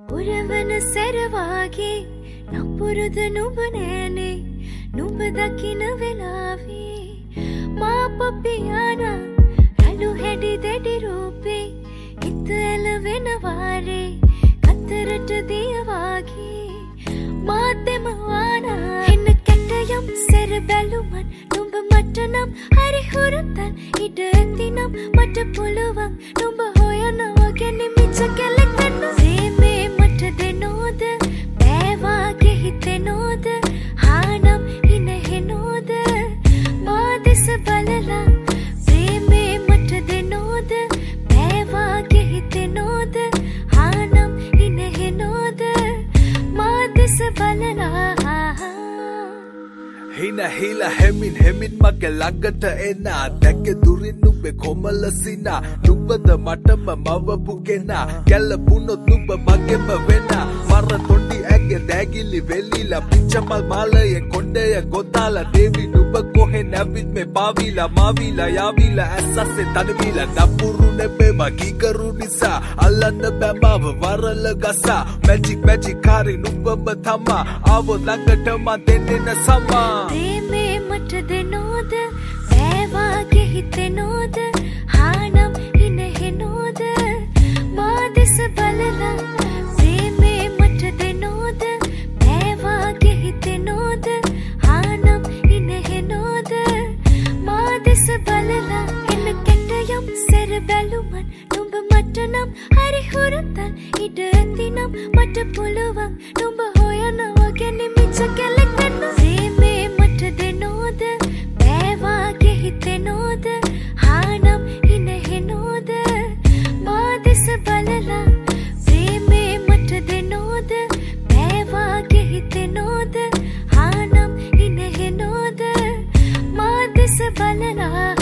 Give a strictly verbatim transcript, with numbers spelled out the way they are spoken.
උරවන සැරවාගේ නපුරුද නුඹ නෑනේ නුඹ දකින වෙලාවේ මා පපියානා රළු හැඩි දැඩි රූපේ හිත ඇලවෙන වාරේ කතරට දියවාගේ මාතෙම වානා එන්න කැටයම් සැර බැලුමන් නුඹ මට නම් හරි හුරුතන් ඉඩ ඇතිනම් මට පුළුවන් නුඹ හොයනවා ගැනීමච්ච කැලෙන්න සීමේ මට දෙනෝද බෑවාගේ හිතෙනෝද හානම් ඉනහෙනෝද මා දෙස බලලා සීමේ මට දෙනෝද බෑවාගේ හිතෙනෝද හානම් ඉනහෙනෝද මා දෙස බලලා Hina hila hemin hemin mage ළඟට එන දැක දුරින් නුඹේ කොමල සිනා නුඹද මටම මවපු කෙනා ගැලපුණොත් නුඹ මගෙම වෙන මර තොණ්ඩි ඇගේ දැගිලි වෙලිලා පිච්චමල් මාලයේ කොණ්ඩය ගොතාලා දේවි නුඹ කොහෙ නැවිත් මේ පාවිලා මාවිලා යාවිලා ඇස්සස්සේ තනවිලා නපුරු නෙබේ මගීකරු නිසා අල්ලන්න බැමාව වරල ගසා මැජික් මැජික් කාරි නුඹම තමා ආවොත් ළඟට මා දෙන්නේ නැසමා ප්‍රේමේ මට දෙනෝද බෑවාගේ හිතෙනෝද හානම් ඉනහෙනෝද මා දෙස බලලා ප්‍රේමේ මට දෙනෝද බෑවාගේ හිතෙනෝද හානම් ඉනහෙනෝද මා දෙස බලලා එන්න කැටයම් සැර බැලුමන් නුඹ මට නම් හරි හුරුතන් ඉඩ ඇතිනම් මට පුළුවන් නුඹ හොයනවා ගැනීමච්ච කැලෙන්න ප්‍රේමේ මට දෙනෝද බෑවාගේ හිතෙනෝද හානම් ඉනහෙනෝද මා දෙස බලලා ප්‍රේමේ මට දෙනෝද බෑවාගේ හිතෙනෝද හානම් ඉනහෙනෝද මා දෙස බලලා